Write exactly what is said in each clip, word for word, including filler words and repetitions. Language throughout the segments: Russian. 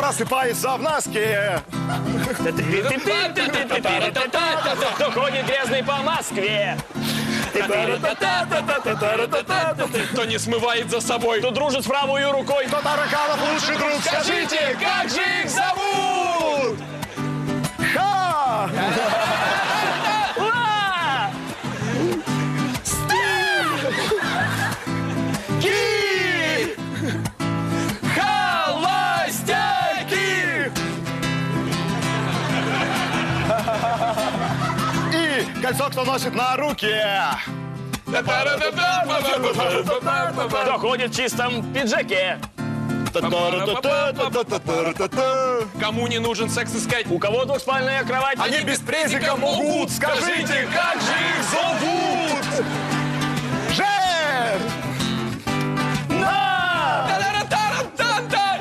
просыпается в носке. Кто ходит грязный по Москве? Кто не смывает за собой. Кто дружит с правой рукой? Кто тараканов лучший друг? Скажите, как же их зовут? Ха! Ура! Ки! Холостяки! И кольцо кто носит на руке. Кто ходит в чистом пиджаке? Кому не нужен секс искать? У кого двухспальная кровать? Они без презика могут. Скажите, как же их зовут? Жен! На! Та-да-да-та-ра-та-та!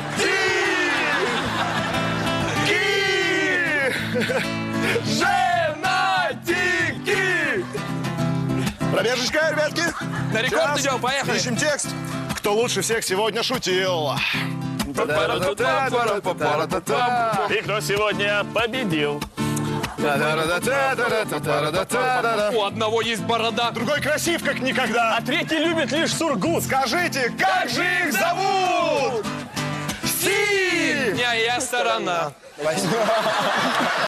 Ки! Женатики! Пробежечка, ребятки. На рекорд Сейчас идем, поехали. Ищем текст. Кто лучше всех сегодня шутил? И кто сегодня победил? У одного есть борода. Другой красив, как никогда. А третий любит лишь сургут. Скажите, как же их зовут? Синяя сторона.